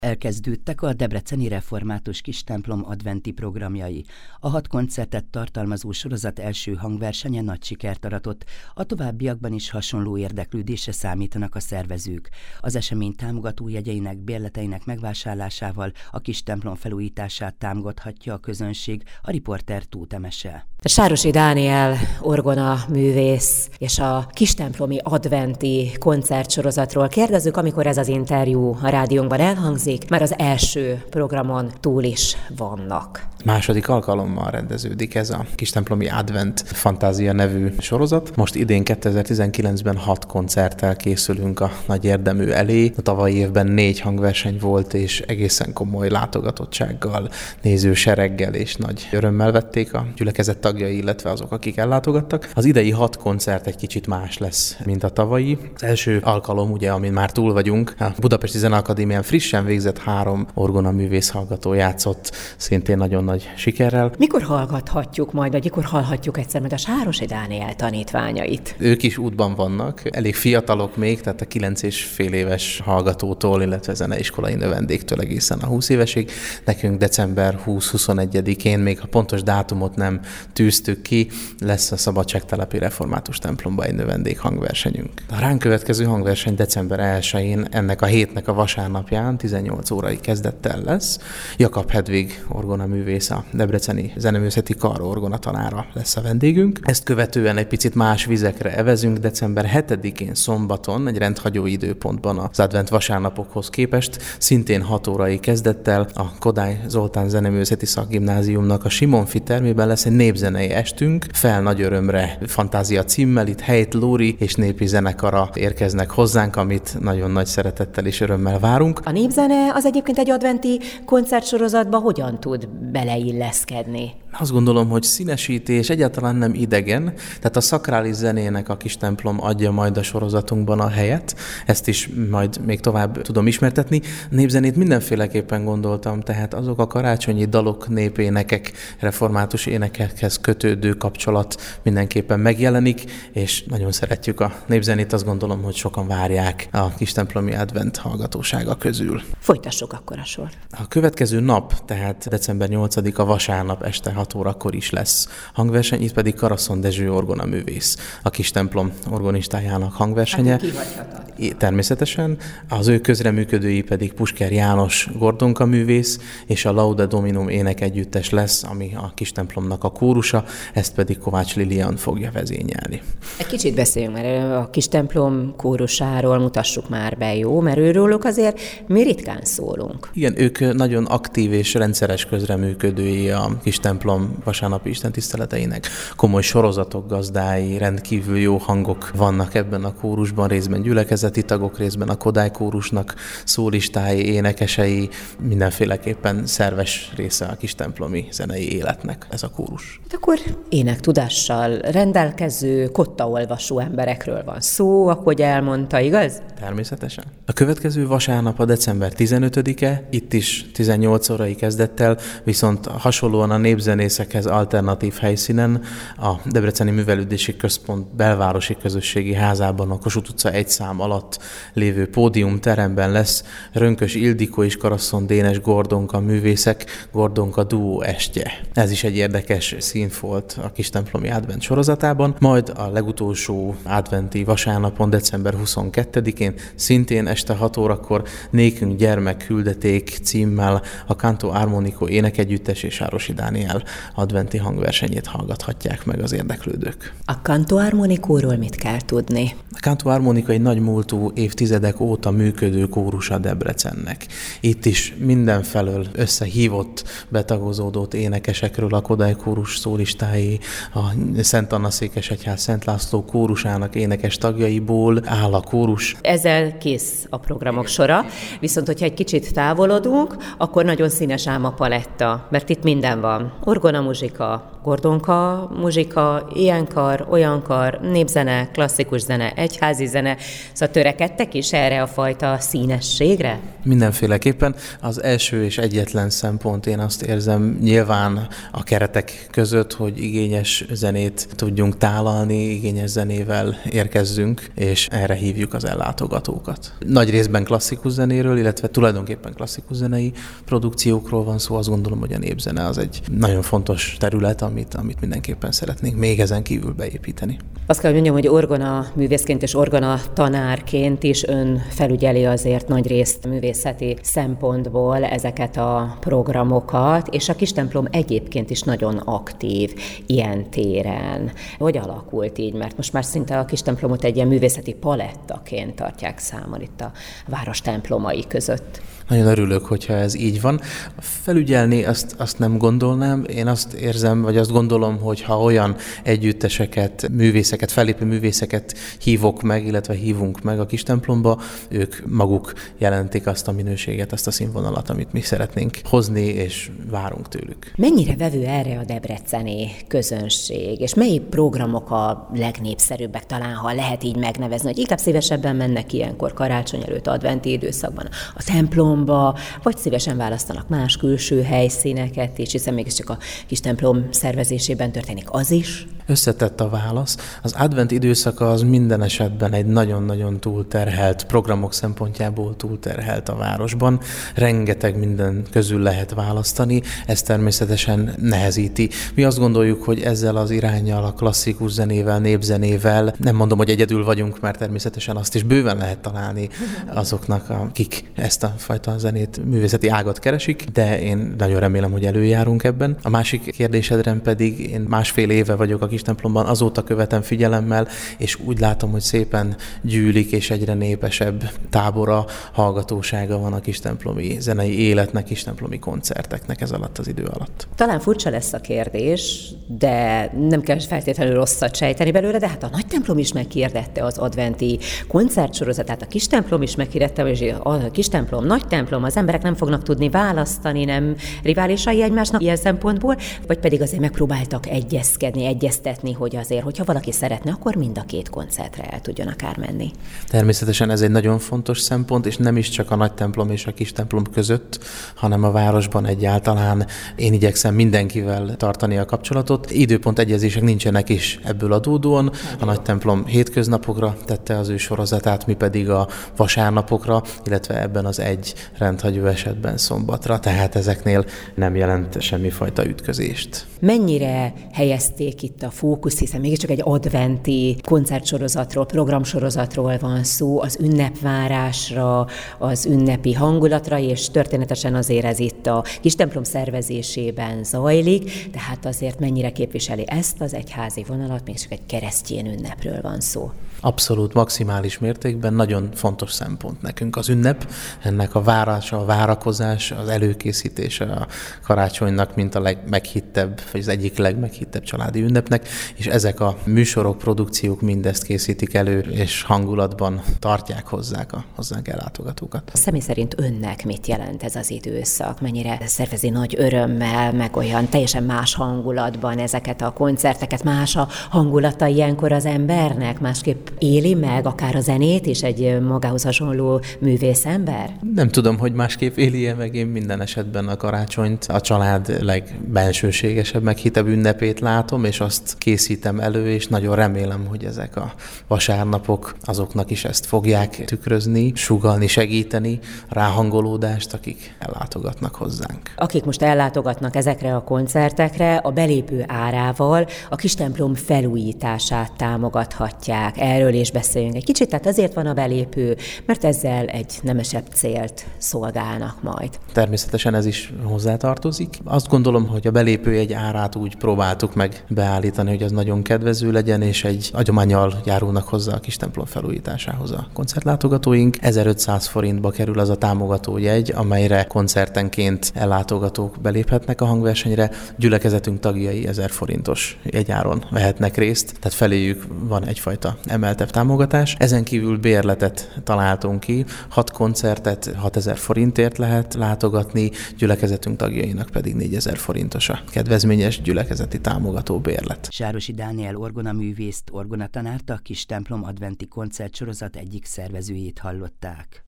Elkezdődtek a debreceni református kistemplom adventi programjai. A 6 koncertet tartalmazó sorozat első hangversenye nagy sikert aratott, a továbbiakban is hasonló érdeklődésre számítanak a szervezők. Az esemény támogató jegyeinek, bérleteinek megvásárlásával a kistemplom felújítását támogathatja a közönség, a riporter Tóth Emese. Sárosi Dániel orgona művész és a kistemplomi adventi koncertsorozatról kérdezzük, amikor ez az interjú a rádiónkban elhangzik, már az első programon túl is vannak. Második alkalommal rendeződik ez a Kistemplomi Advent Fantázia nevű sorozat. Most idén 2019-ben 6 koncerttel készülünk a nagy érdemű elé. A tavalyi évben 4 hangverseny volt, és egészen komoly látogatottsággal, nézősereggel és nagy örömmel vették a gyülekezet tagjai, illetve azok, akik ellátogattak. Az idei 6 koncert egy kicsit más lesz, mint a tavalyi. Az első alkalom, ugye, amin már túl vagyunk, a Budapesti Zeneakadémián frissen végzett 3 orgonaművész hallgató játszott, szintén nagyon nagy sikerrel. Mikor hallgathatjuk majd, vagy mikor hallhatjuk egyszer majd a Sárosi Dániel tanítványait? Ők is útban vannak, elég fiatalok még, tehát a 9 és fél éves hallgatótól, illetve zeneiskolai növendéktől egészen a 20 évesig. Nekünk december 20-21-én, még a pontos dátumot nem tűztük ki, lesz a Szabadságtelepi Református templomban egy növendék hangversenyünk. A ránk következő hangverseny december 1-én, ennek a hétnek a vasárnapján 18 órai kezdettel lesz. Jakab Hedvig orgonaművész, a Debreceni Zeneművészeti Kar orgonatanára lesz a vendégünk. Ezt követően egy picit más vizekre evezünk december 7-én szombaton, egy rendhagyó időpontban az advent vasárnapokhoz képest, szintén 6 órai kezdettel a Kodály Zoltán Zeneművészeti Szakgimnáziumnak a Simonfi termében lesz egy népzenei estünk. Fel nagy örömre Fantázia címmel, itt Helyt Lóri és népi zenekara érkeznek hozzánk, amit nagyon nagy szeretettel és örömmel várunk. A népzene az egyébként egy adventi koncertsorozatba hogyan tud beleilleszkedni? Azt gondolom, hogy színesíti, és egyáltalán nem idegen, tehát a szakrális zenének a kistemplom adja majd a sorozatunkban a helyet, ezt is majd még tovább tudom ismertetni. Népzenét mindenféleképpen gondoltam, tehát azok a karácsonyi dalok, népénekek, református énekekhez kötődő kapcsolat mindenképpen megjelenik, és nagyon szeretjük a népzenét, azt gondolom, hogy sokan várják a Kistemplomi Advent hallgatósága közül. Folytassuk akkor a sort. A következő nap, tehát december 8-a vasárnap este 6 órakor is lesz hangverseny, itt pedig Karaszon Dezső orgonaművész, a kistemplom orgonistájának hangversenye. Természetesen. Az ő közreműködői pedig Pusker János Gordonka művész, és a Laude Dominum énekegyüttes lesz, ami a kistemplomnak a kórusa, ezt pedig Kovács Lilian fogja vezényelni. Egy kicsit beszéljünk már a kistemplom kórusáról, mutassuk már be, jó? Mert őróluk azért mi ritkán szólunk. Igen, ők nagyon aktív és rendszeres közreműködői a kistemplom vasárnapi istentiszteleteinek. Komoly sorozatok gazdái, rendkívül jó hangok vannak ebben a kórusban, részben gyülekezeti tagok, részben a Kodály kórusnak szólistái, énekesei, mindenféleképpen szerves része a kistemplomi zenei életnek ez a kórus. Akkor énektudással rendelkező, kottaolvasó emberekről van szó, ahogy elmondta, igaz? Természetesen. A következő vasárnap a december 15-e, itt is 18 órai kezdettel, viszont hasonlóan a népzenészekhez alternatív helyszínen, a Debreceni Művelődési Központ belvárosi közösségi házában, a Kossuth utca 1 szám alatt lévő pódiumteremben lesz Rönkös Ildikó és Karaszon Dénes Gordonka művészek Gordonka duó estje. Ez is egy érdekes színfolt a Kistemplomi Advent sorozatában, majd a legutolsó adventi vasárnapon, december 22-én, szintén este 6 órakor Nékünk gyermek küldeték címmel a Canto Armonico énekegyüttes és Sárosi Dániel adventi hangversenyét hallgathatják meg az érdeklődők. A Canto Armonicóról mit kell tudni? A Canto Armonica egy nagy múltú évtizedek óta működő kórusa Debrecennek. Itt is mindenfelől összehívott, betagozódott énekesekről a Kodály kórus szólistái, a Szent Anna Székesegyház Szent László kórusának énekes tagjaiból áll a kórus. Ezzel kész a programok sora, viszont hogyha egy kicsit távolodunk, akkor nagyon színes ám a paletta, mert itt minden van. orgona muzsika, gordonka muzsika, ilyenkar, olyankar, népzene, klasszikus zene, egyházi zene, szóval törekedtek is erre a fajta színességre? Mindenféleképpen. Az első és egyetlen szempont, én azt érzem, nyilván a keretek között, hogy igényes zenét tudjunk tálalni, igényes zenével érkezzünk, és erre hívjuk az ellátogatókat. Nagy részben klasszikus zenéről, illetve tulajdonképpen klasszikus zenei produkciókról van szó. Azt gondolom, hogy a népzene az egy nagyon fontos terület, amit mindenképpen szeretnénk még ezen kívül beépíteni. Azt kell, hogy mondjam, hogy orgona művészként és orgona tanárként is ön felügyeli azért nagy részt művészeti szempontból ezeket a programokat, és a Kistemplom egyébként is nagyon aktív ilyen téren. Hogy alakult így? Mert most már szinte a Kistemplomot egy ilyen művészeti palettaként tartják számon itt a város templomai között. Nagyon örülök, hogyha ez így van. Felügyelni azt nem gondolnám. Én azt érzem, vagy azt gondolom, hogy ha olyan együtteseket, művészeket, fellépő művészeket hívok meg, illetve hívunk meg a Kistemplomba, ők maguk jelentik azt a minőséget, azt a színvonalat, amit mi szeretnénk hozni, és várunk tőlük. Mennyire vevő erre a debreceni közönség, és mely programok a legnépszerűbbek, talán ha lehet így megnevezni, hogy inkább szívesebben mennek ilyenkor karácsony előtt, adventi időszakban a templomba, vagy szívesen választanak más külső helyszíneket, és hiszen mégiscsak a Kistemplom szervezésében történik az is? Összetett a válasz. Az advent időszaka az minden esetben egy nagyon-nagyon túlterhelt, programok szempontjából túlterhelt a városban. Rengeteg minden közül lehet választani, ez természetesen nehezíti. Mi azt gondoljuk, hogy ezzel az iránnyal, a klasszikus zenével, népzenével, nem mondom, hogy egyedül vagyunk, mert természetesen azt is bőven lehet találni azoknak, akik ezt a fajta zenét, művészeti ágat keresik, de én nagyon remélem, hogy előjárunk ebben. A másik kérdésedre pedig én másfél éve vagyok a Kistemplomban, azóta követem figyelemmel, és úgy látom, hogy szépen gyűlik, és egyre népesebb tábora, hallgatósága van a kistemplomi zenei életnek, kistemplomi koncerteknek ez alatt az idő alatt. Talán furcsa lesz a kérdés, de nem kell feltétlenül rosszat sejteni belőle, de hát a Nagytemplom is meghirdette az adventi koncertsorozatát, a Kistemplom is meghirdette, és a Kistemplom, Nagytemplom, az emberek nem fognak tudni választani, nem riválisai egymásnak ilyen szempontból, vagy pedig azért megpróbáltak egyezkedni, egyeztetni, hogy azért, hogyha valaki szeretne, akkor mind a két koncertre el tudjon akár menni. Természetesen ez egy nagyon fontos szempont, és nem is csak a Nagytemplom és a Kistemplom között, hanem a városban egyáltalán. Én igyekszem mindenkivel tartani a kapcsolatot. Időpontegyezések nincsenek is ebből adódóan. A Nagytemplom hétköznapokra tette az ő sorozatát, mi pedig a vasárnapokra, illetve ebben az egy rendhagyó esetben szombatra, tehát ezeknél nem jelent semmifajta ütközést. Mennyire helyezték itt a fókusz, hiszen mégiscsak egy adventi koncertsorozatról, programsorozatról van szó, az ünnepvárásra, az ünnepi hangulatra, és történetesen azért ez itt a Kistemplom szervezésében zajlik, tehát azért mennyire képviseli ezt az egyházi vonalat, mégiscsak egy keresztény ünnepről van szó. Abszolút, maximális mértékben nagyon fontos szempont nekünk az ünnep, ennek a várása, a várakozás, az előkészítése a karácsonynak, mint a legmeghittebb, vagy az egyik legmeghittebb családi ünnepnek, és ezek a műsorok, produkciók mindezt készítik elő, és hangulatban tartják hozzánk ellátogatókat. Személy szerint önnek mit jelent ez az időszak? Mennyire szervezi nagy örömmel, meg olyan teljesen más hangulatban ezeket a koncerteket, más a hangulata ilyenkor az embernek, másképp éli meg akár a zenét is egy magához hasonló művészember? Nem tudom, hogy másképp éli meg, én minden esetben a karácsonyt a család legbensőségesebb, meghittebb ünnepét látom, és azt készítem elő, és nagyon remélem, hogy ezek a vasárnapok azoknak is ezt fogják tükrözni, sugallni, segíteni, ráhangolódást, akik ellátogatnak hozzánk. Akik most ellátogatnak ezekre a koncertekre, a belépő árával a Kistemplom felújítását támogathatják. Erről is beszéljünk egy kicsit, tehát azért van a belépő, mert ezzel egy nemesebb célt szolgálnak majd. Természetesen ez is hozzátartozik. Azt gondolom, hogy a belépőjegy árát úgy próbáltuk meg beállítani, hogy az nagyon kedvező legyen, és egy adománnyal járulnak hozzá a Kistemplom felújításához a koncertlátogatóink. 1500 forintba kerül az a támogatójegy, amelyre koncertenként ellátogatók beléphetnek a hangversenyre. Gyülekezetünk tagjai 1000 forintos jegyáron vehetnek részt, tehát feléjük van egyfajta emelés kiemeltebb támogatás. Ezen kívül bérletet találtunk ki, 6 koncertet 6000 forintért lehet látogatni, gyülekezetünk tagjainak pedig 4000 forintos a kedvezményes gyülekezeti támogató bérlet. Sárosi Dániel orgonaművészt, orgonatanárt, a Kistemplom adventi koncertsorozat egyik szervezőjét hallották.